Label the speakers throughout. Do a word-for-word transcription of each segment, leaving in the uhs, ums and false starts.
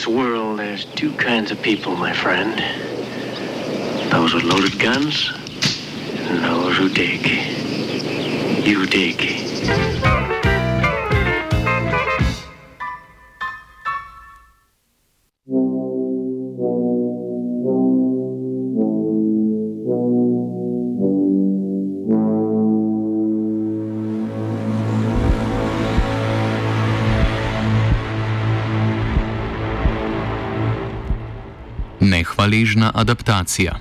Speaker 1: this world, there's two kinds of people, my friend. Those with loaded guns and those who dig. You dig.
Speaker 2: Nehvaležna adaptacija.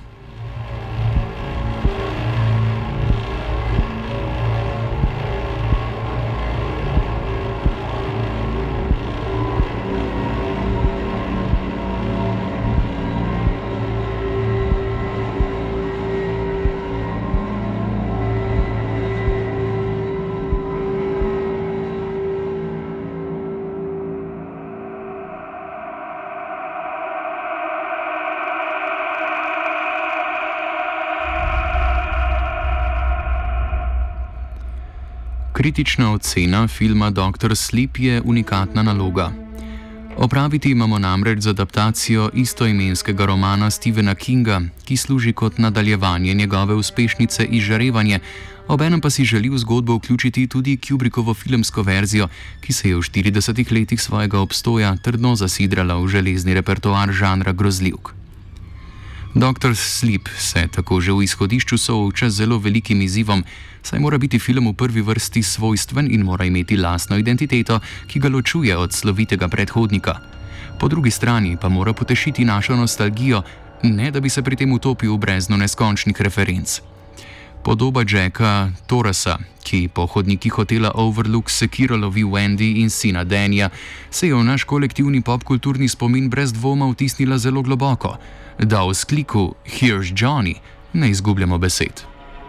Speaker 2: Kritična ocena filma doktor Sleep je unikatna naloga. Opraviti imamo namreč z adaptacijo istoimenskega romana Stephena Kinga, ki služi kot nadaljevanje njegove uspešnice Izžarevanje, obenem pa si želi v zgodbo vključiti tudi Kubrickovo filmsko verzijo, ki se je v štiridesetih letih svojega obstoja trdno zasidrala v železni repertoar žanra grozljivk. doktor Sleep se tako že v izhodišču sooča z zelo velikim izzivom, saj mora biti film v prvi vrsti svojstven in mora imeti lastno identiteto, ki ga ločuje od slovitega predhodnika. Po drugi strani pa mora potešiti našo nostalgijo, ne da bi se pri tem utopil v brezno neskončnih referenc. Podoba Jacka Torresa, ki po hodnikih hotela Overlook sekiro lovi Wendy in sina Danja, se je v naš kolektivni popkulturni spomin brez dvoma vtisnila zelo globoko, da v skliku "Here's Johnny" ne izgubljamo besed.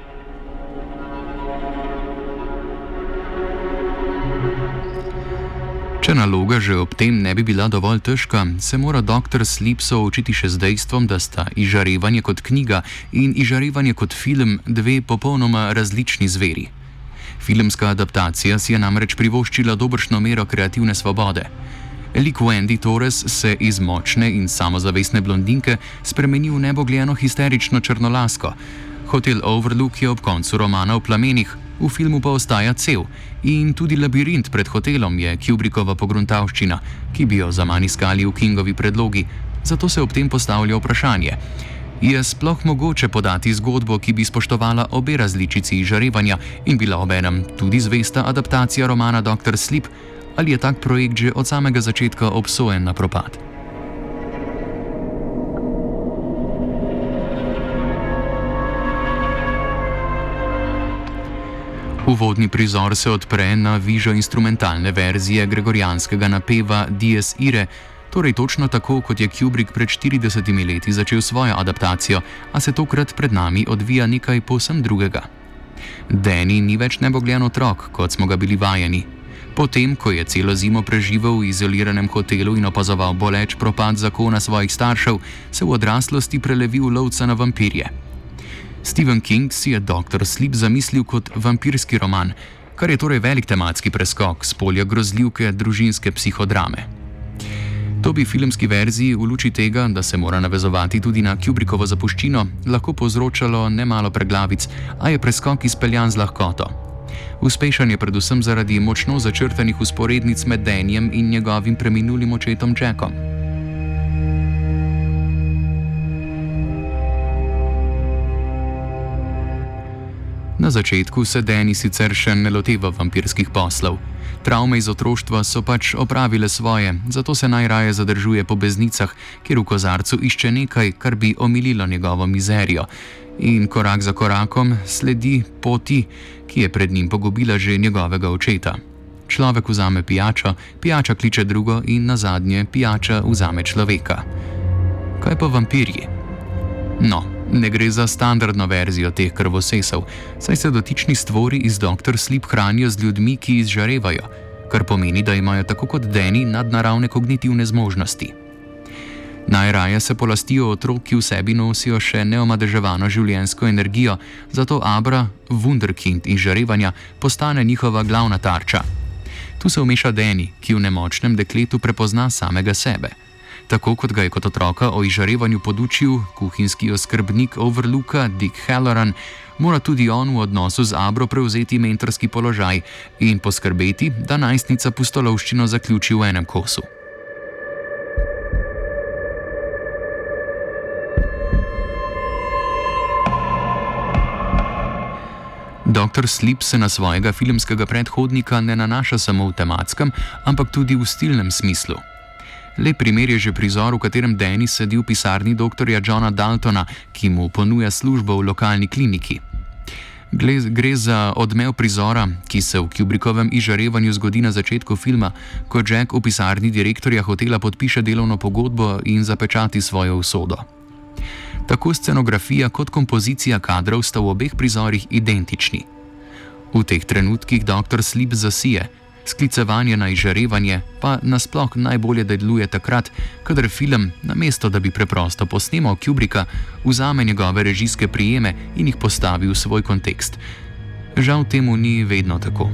Speaker 2: Če naloga že ob tem ne bi bila dovolj težka, se mora doktor Sleep soočiti še z dejstvom, da sta Izžarevanje kot knjiga in Izžarevanje kot film dve popolnoma različni zveri. Filmska adaptacija si je namreč privoščila dobršno mero kreativne svobode. Lik Wendy Torres se iz močne in samozavestne blondinke spremeni v nebogljeno histerično črnolasko. Hotel Overlook je ob koncu romana v plamenih, v filmu pa ostaja cel in tudi labirint pred hotelom je Kubrickova pogruntavščina, ki bi jo zaman iskali v Kingovi predlogi, zato se ob tem postavlja vprašanje: je sploh mogoče podati zgodbo, ki bi spoštovala obe različici Izžarevanja in bila obenem tudi zvesta adaptacija romana doktor Sleep, ali je tak projekt že od samega začetka obsojen na propad? Uvodni prizor se odpre na vižo instrumentalne verzije gregorijanskega napeva Dies Irae, torej točno tako, kot je Kubrick pred štiridesetimi leti začel svojo adaptacijo, a se tokrat pred nami odvija nekaj povsem drugega. Danny ni več nebogljen otrok, kot smo ga bili vajeni. Potem, ko je celo zimo preživel v izoliranem hotelu in opazoval boleč propad zakona svojih staršev, se v odraslosti prelevi v lovca na vampirje. Stephen King si je doktor Sleep zamislil kot vampirski roman, kar je torej velik tematski preskok z polja grozljivke družinske psihodrame. To bi filmski verziji v luči tega, da se mora navezovati tudi na Kubrickovo zapuščino, lahko povzročalo nemalo preglavic, a je preskok izpeljan z lahkoto. Uspešen je predvsem zaradi močno začrtanih vzporednic med Danjem in njegovim preminulim očetom Jackom. Na začetku se Danny sicer še ne loteva vampirskih poslov. Travme iz otroštva so pač opravile svoje, zato se najraje zadržuje po beznicah, kjer v kozarcu išče nekaj, kar bi omililo njegovo mizerijo, in korak za korakom sledi poti, ki je pred njim pogubila že njegovega očeta. Človek vzame pijačo, pijača kliče drugo in nazadnje pijača vzame človeka. Kaj pa vampirji? No, ne gre za standardno verzijo teh krvosesov, saj se dotični stvori iz doktor Sleep hranijo z ljudmi, ki izžarevajo, kar pomeni, da imajo tako kot Danny nadnaravne kognitivne zmožnosti. Najraje se polastijo otrok, ki v sebi nosijo še neomadeževano življenjsko energijo, zato Abra, wunderkind izžarevanja, postane njihova glavna tarča. Tu se vmeša Danny, ki v nemočnem dekletu prepozna samega sebe. Tako kot ga je kot otroka o izžarevanju podučil kuhinjski oskrbnik Overlooka Dick Halloran, mora tudi on v odnosu z Abro prevzeti mentorski položaj in poskrbeti, da najstnica pustolovščino zaključi v enem kosu. doktor Sleep se na svojega filmskega predhodnika ne nanaša samo v tematskem, ampak tudi v stilnem smislu. Lep primer je že prizor, v katerem Danny sedi v pisarni doktorja Johna Daltona, ki mu ponuja službo v lokalni kliniki. Gre za odmev prizora, ki se v Kubrickovem izžarevanju zgodi na začetku filma, ko Jack v pisarni direktorja hotela podpiše delovno pogodbo in zapečati svojo usodo. Tako scenografija kot kompozicija kadrov sta v obeh prizorih identični. V teh trenutkih doktor Sleep zasije, sklicevanje na izžarevanje pa nasploh najbolje deluje takrat, kadar film, namesto da bi preprosto posnemal Kubricka, vzame njegove režijske prijeme in jih postavi v svoj kontekst. Žal temu ni vedno tako.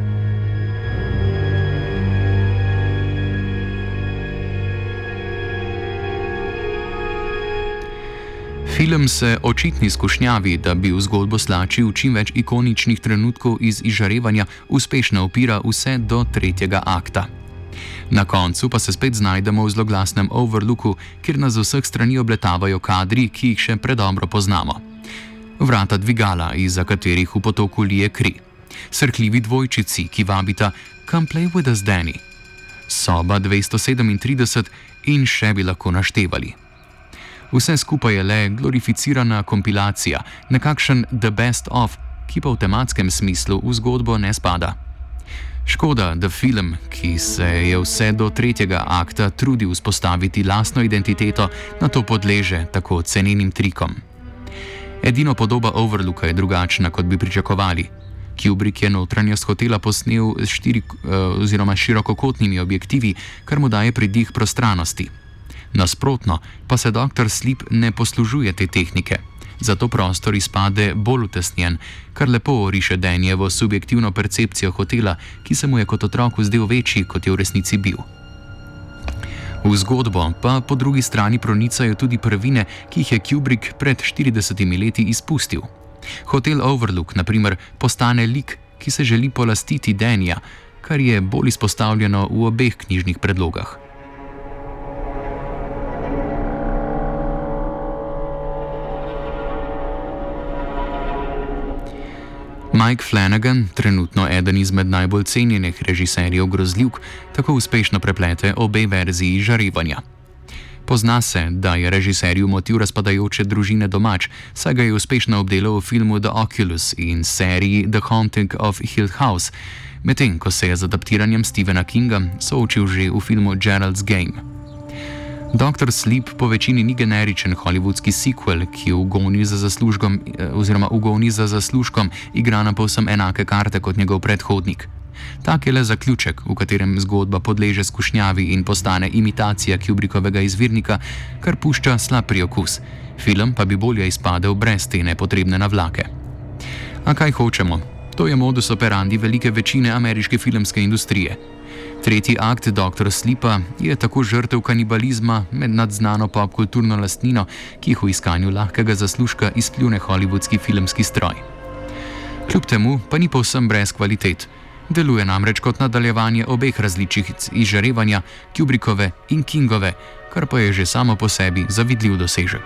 Speaker 2: Film se očitni skušnjavi, da bi v zgodbo slačil čim več ikoničnih trenutkov iz izžarevanja, uspešno opira vse do tretjega akta. Na koncu pa se spet znajdemo v zloglasnem Overlooku, kjer nas z vseh strani obletavajo kadri, ki jih še predobro poznamo. Vrata dvigala, izza katerih v potoku lije kri. Srhljivi dvojčici, ki vabita "Come play with us, Danny". Soba dvesto sedemintrideset in še bi lahko naštevali. Vse skupaj je le glorificirana kompilacija, nekakšen The Best Of, ki pa v tematskem smislu v zgodbo ne spada. Škoda, da film, ki se je vse do tretjega akta trudil vzpostaviti lastno identiteto, na to podleže tako cenenim trikom. Edino podoba Overlooka je drugačna, kot bi pričakovali. Kubrick je notranjost hotela posnel s štiri, oziroma širokokotnimi objektivi, kar mu daje pridih prostranosti. Nasprotno pa se doktor Sleep ne poslužuje te tehnike, zato prostor izpade bolj utesnjen, kar lepo oriše Dannyjevo subjektivno percepcijo hotela, ki se mu je kot otroku zdel večji, kot je v resnici bil. V zgodbo pa po drugi strani pronicajo tudi prvine, ki jih je Kubrick pred štiridesetimi leti izpustil. Hotel Overlook, na primer, postane lik, ki se želi polastiti Dannyja, kar je bolj izpostavljeno v obeh knjižnih predlogah. Mike Flanagan, trenutno eden izmed najbolj cenjenih režiserjev grozljivk, tako uspešno preplete obe verziji izžarevanja. Pozna se, da je režiserju motiv razpadajoče družine domač, saj ga je uspešno obdelal v filmu The Oculus in seriji The Haunting of Hill House, medtem ko se je z adaptiranjem Stephena Kinga soočil že v filmu Gerald's Game. doktor Sleep po večini ni generičen hollywoodski sequel, ki v goni za zaslužkom, oziroma v goni za zaslužkom igra na povsem enake karte kot njegov predhodnik. Tak je le zaključek, v katerem zgodba podleže skušnjavi in postane imitacija Kubrickovega izvirnika, kar pušča slab priokus. Film pa bi bolje izpadel brez te nepotrebne navlake. A kaj hočemo? To je modus operandi velike večine ameriške filmske industrije. Tretji akt doktor Sleepa je tako žrtev kanibalizma med nadznano popkulturno lastnino, ki jih v iskanju lahkega zaslužka izpljune hollywoodski filmski stroj. Kljub temu pa ni povsem brez kvalitet. Deluje namreč kot nadaljevanje obeh različic izžarevanja, Kubrickove in Kingove, kar pa je že samo po sebi zavidljiv dosežek.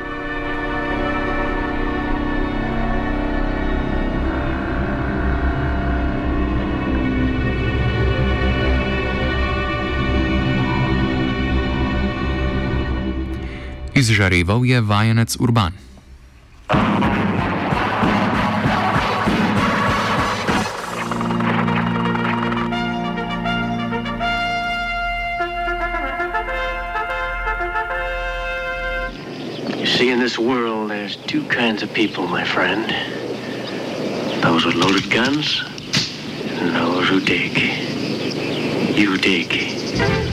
Speaker 2: Izžareval je vajenec Urban.
Speaker 1: You see, in this world, there's two kinds of people, my friend. Those with loaded guns and those who dig. You dig.